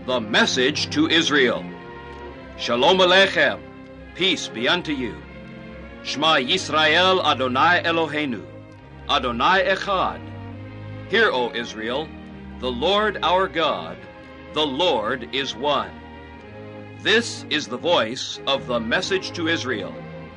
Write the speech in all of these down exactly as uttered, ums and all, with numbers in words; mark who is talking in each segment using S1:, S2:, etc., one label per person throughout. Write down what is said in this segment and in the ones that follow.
S1: The message to Israel. Shalom Aleichem, peace be unto you. Shema Yisrael Adonai Eloheinu, Adonai Echad. Hear, O Israel, the Lord our God, the Lord is one. This is the voice of the message to Israel.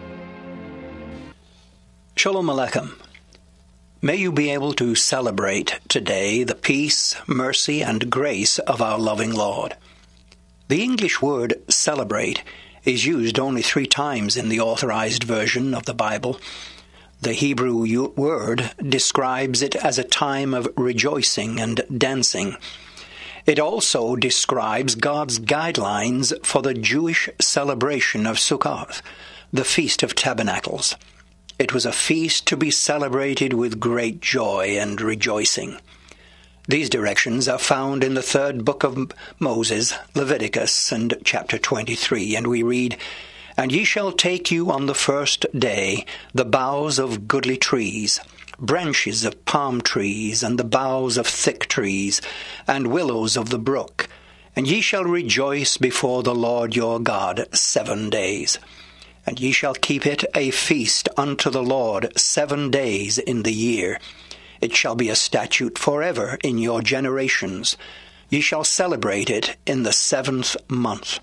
S2: Shalom Aleichem. May you be able to celebrate today the peace, mercy, and grace of our loving Lord. The English word celebrate is used only three times in the Authorized Version of the Bible. The Hebrew word describes it as a time of rejoicing and dancing. It also describes God's guidelines for the Jewish celebration of Sukkot, the Feast of Tabernacles. It was a feast to be celebrated with great joy and rejoicing. These directions are found in the third book of Moses, Leviticus, and chapter twenty-three, and we read, "And ye shall take you on the first day the boughs of goodly trees, branches of palm trees, and the boughs of thick trees, and willows of the brook, and ye shall rejoice before the Lord your God seven days. And ye shall keep it a feast unto the Lord seven days in the year. It shall be a statute forever in your generations. Ye shall celebrate it in the seventh month."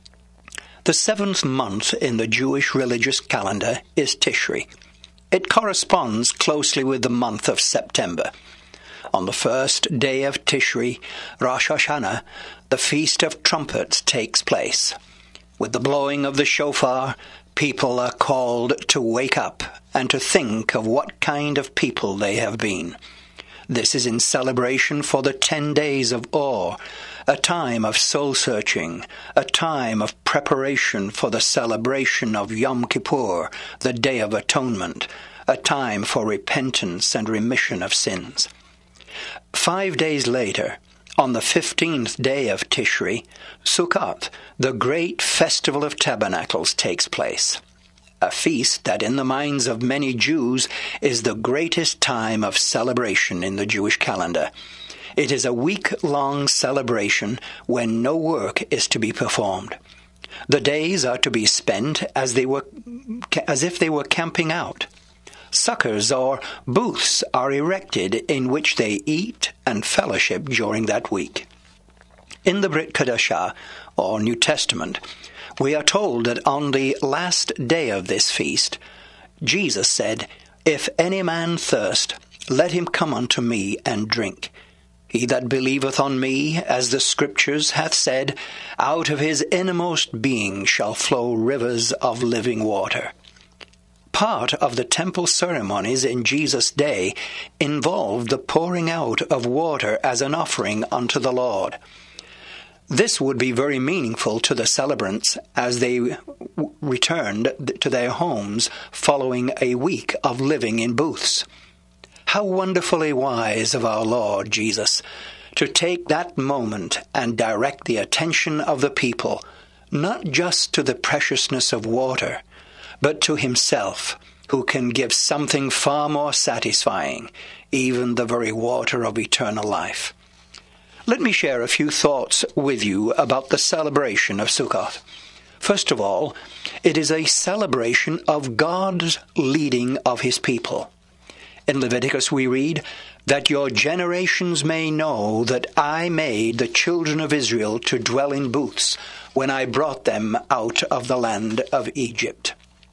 S2: The seventh month in the Jewish religious calendar is Tishri. It corresponds closely with the month of September. On the first day of Tishri, Rosh Hashanah, the Feast of Trumpets takes place. With the blowing of the shofar, people are called to wake up and to think of what kind of people they have been. This is in celebration for the ten days of awe, a time of soul-searching, a time of preparation for the celebration of Yom Kippur, the Day of Atonement, a time for repentance and remission of sins. Five days later, on the fifteenth day of Tishri, Sukkot, the great festival of tabernacles, takes place. A feast that in the minds of many Jews is the greatest time of celebration in the Jewish calendar. It is a week-long celebration when no work is to be performed. The days are to be spent as they were, as if they were camping out. Sukkahs or booths are erected in which they eat and fellowship during that week. In the Brit Chadashah, or New Testament, we are told that on the last day of this feast, Jesus said, "If any man thirst, let him come unto me and drink. He that believeth on me, as the Scriptures hath said, out of his innermost being shall flow rivers of living water." Part of the temple ceremonies in Jesus' day involved the pouring out of water as an offering unto the Lord. This would be very meaningful to the celebrants as they w- returned to their homes following a week of living in booths. How wonderfully wise of our Lord Jesus to take that moment and direct the attention of the people not just to the preciousness of water, but to himself, who can give something far more satisfying, even the very water of eternal life. Let me share a few thoughts with you about the celebration of Sukkot. First of all, it is a celebration of God's leading of his people. In Leviticus we read, "That your generations may know that I made the children of Israel to dwell in booths when I brought them out of the land of Egypt."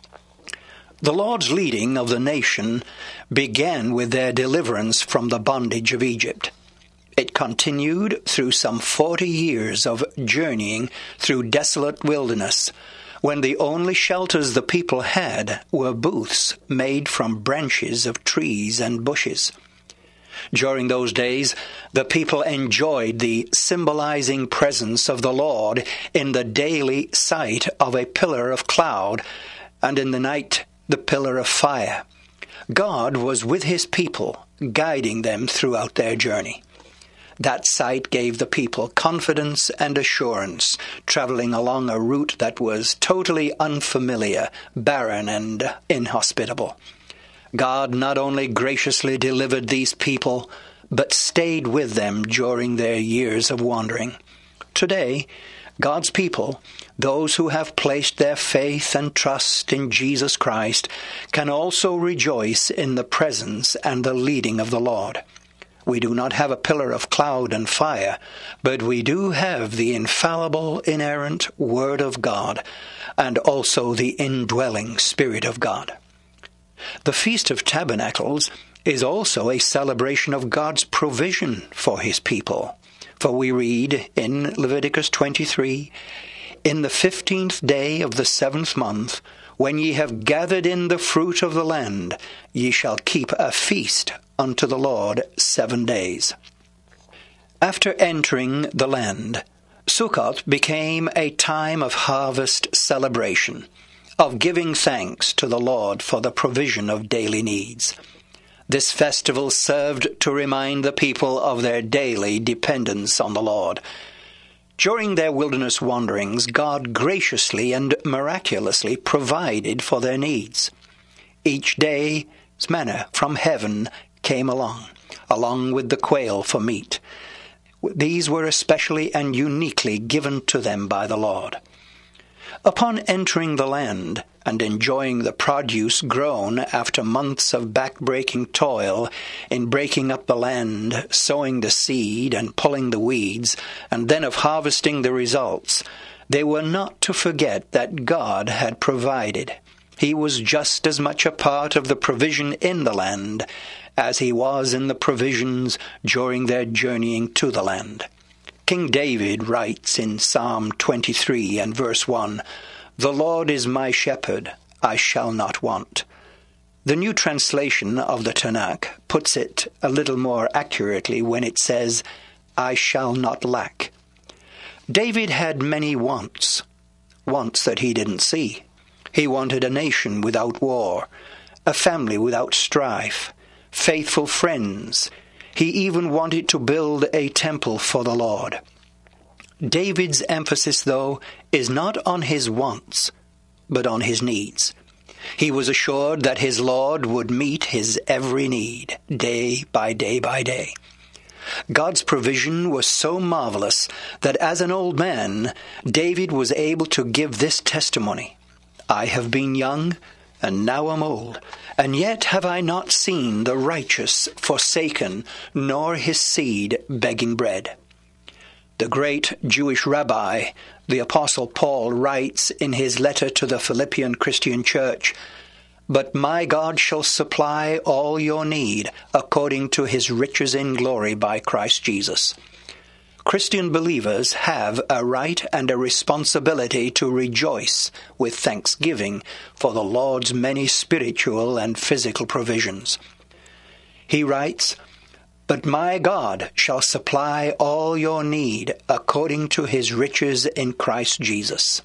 S2: The Lord's leading of the nation began with their deliverance from the bondage of Egypt. It continued through some forty years of journeying through desolate wilderness, when the only shelters the people had were booths made from branches of trees and bushes. During those days, the people enjoyed the symbolizing presence of the Lord in the daily sight of a pillar of cloud, and in the night the pillar of fire. God was with his people, guiding them throughout their journey. That sight gave the people confidence and assurance, traveling along a route that was totally unfamiliar, barren, and inhospitable. God not only graciously delivered these people, but stayed with them during their years of wandering. Today, God's people, those who have placed their faith and trust in Jesus Christ, can also rejoice in the presence and the leading of the Lord. We do not have a pillar of cloud and fire, but we do have the infallible, inerrant Word of God, and also the indwelling Spirit of God. The Feast of Tabernacles is also a celebration of God's provision for his people. For we read in Leviticus twenty-three, "In the fifteenth day of the seventh month, when ye have gathered in the fruit of the land, ye shall keep a feast unto the Lord seven days." After entering the land, Sukkot became a time of harvest celebration, of giving thanks to the Lord for the provision of daily needs. This festival served to remind the people of their daily dependence on the Lord. During their wilderness wanderings, God graciously and miraculously provided for their needs. Each day's manna from heaven came along, along with the quail for meat. These were especially and uniquely given to them by the Lord. Upon entering the land and enjoying the produce grown after months of back-breaking toil in breaking up the land, sowing the seed and pulling the weeds, and then of harvesting the results, they were not to forget that God had provided. He was just as much a part of the provision in the land as he was in the provisions during their journeying to the land. King David writes in Psalm twenty-three and verse one, "The Lord is my shepherd, I shall not want." The New Translation of the Tanakh puts it a little more accurately when it says, "I shall not lack." David had many wants, wants that he didn't see. He wanted a nation without war, a family without strife, faithful friends. He even wanted to build a temple for the Lord. David's emphasis, though, is not on his wants, but on his needs. He was assured that his Lord would meet his every need, day by day by day. God's provision was so marvelous that as an old man, David was able to give this testimony, "I have been young, and now am old, and yet have I not seen the righteous forsaken, nor his seed begging bread." The great Jewish rabbi, the Apostle Paul, writes in his letter to the Philippian Christian church, "But my God shall supply all your need according to his riches in glory by Christ Jesus." Christian believers have a right and a responsibility to rejoice with thanksgiving for the Lord's many spiritual and physical provisions. He writes, "But my God shall supply all your need according to his riches in Christ Jesus."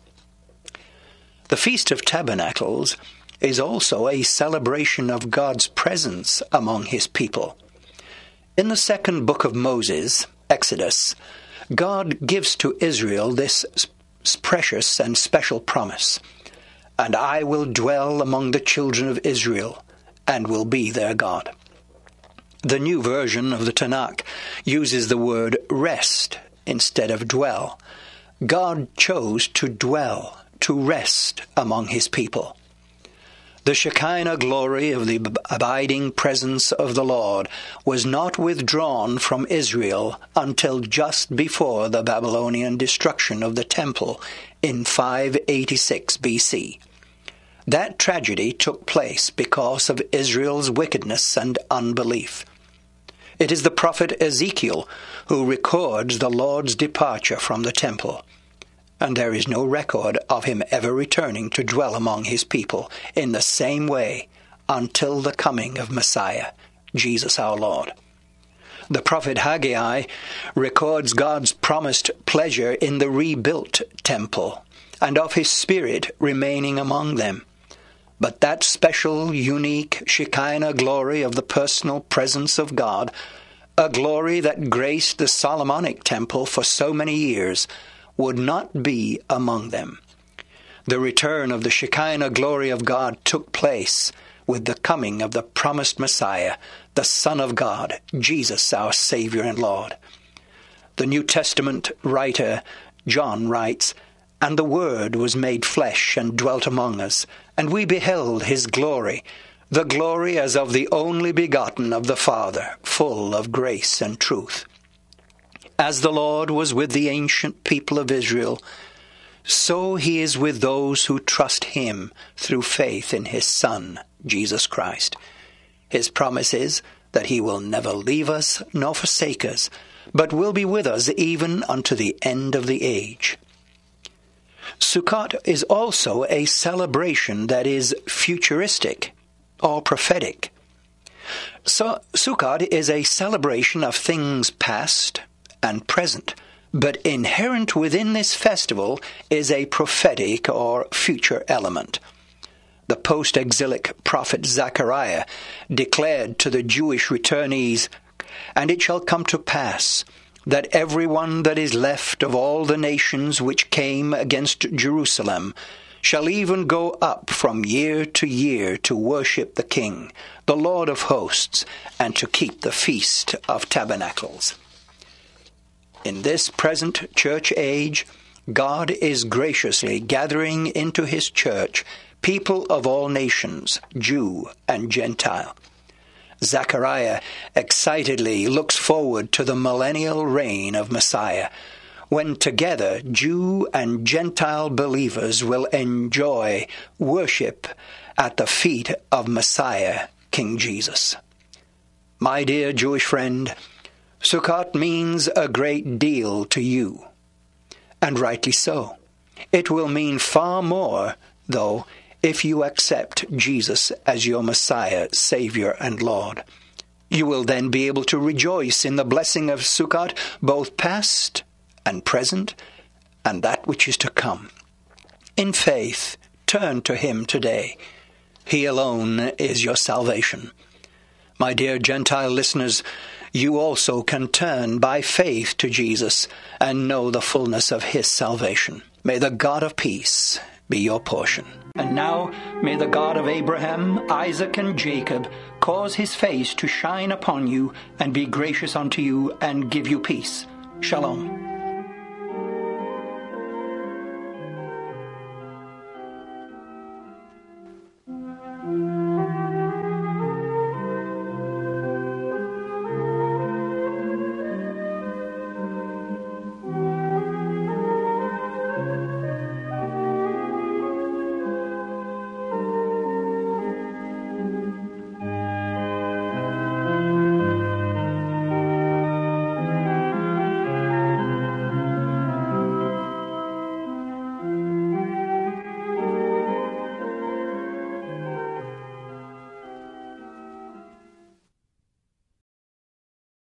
S2: The Feast of Tabernacles is also a celebration of God's presence among his people. In the second book of Moses, Exodus, God gives to Israel this precious and special promise, "And I will dwell among the children of Israel, and will be their God." The New Version of the Tanakh uses the word rest instead of dwell. God chose to dwell, to rest among his people. The Shekinah glory of the abiding presence of the Lord was not withdrawn from Israel until just before the Babylonian destruction of the temple in five eighty-six B C. That tragedy took place because of Israel's wickedness and unbelief. It is the prophet Ezekiel who records the Lord's departure from the temple, and there is no record of him ever returning to dwell among his people in the same way until the coming of Messiah, Jesus our Lord. The prophet Haggai records God's promised pleasure in the rebuilt temple and of his Spirit remaining among them. But that special, unique Shekinah glory of the personal presence of God, a glory that graced the Solomonic temple for so many years, would not be among them. The return of the Shekinah glory of God took place with the coming of the promised Messiah, the Son of God, Jesus our Savior and Lord. The New Testament writer John writes, "And the Word was made flesh and dwelt among us, and we beheld his glory, the glory as of the only begotten of the Father, full of grace and truth." As the Lord was with the ancient people of Israel, so he is with those who trust him through faith in his Son, Jesus Christ. His promise is that he will never leave us nor forsake us, but will be with us even unto the end of the age. Sukkot is also a celebration that is futuristic or prophetic. So, Sukkot is a celebration of things past and present, but inherent within this festival is a prophetic or future element. The post-exilic prophet Zechariah declared to the Jewish returnees, "And it shall come to pass that every one that is left of all the nations which came against Jerusalem shall even go up from year to year to worship the King, the Lord of hosts, and to keep the Feast of Tabernacles." In this present church age, God is graciously gathering into his church people of all nations, Jew and Gentile. Zechariah excitedly looks forward to the millennial reign of Messiah, when together Jew and Gentile believers will enjoy worship at the feet of Messiah, King Jesus. My dear Jewish friend, Sukkot means a great deal to you, and rightly so. It will mean far more, though, if you accept Jesus as your Messiah, Savior, and Lord. You will then be able to rejoice in the blessing of Sukkot, both past and present, and that which is to come. In faith, turn to him today. He alone is your salvation. My dear Gentile listeners, you also can turn by faith to Jesus and know the fullness of his salvation. May the God of peace be your portion. And now may the God of Abraham, Isaac, and Jacob cause his face to shine upon you and be gracious unto you and give you peace. Shalom.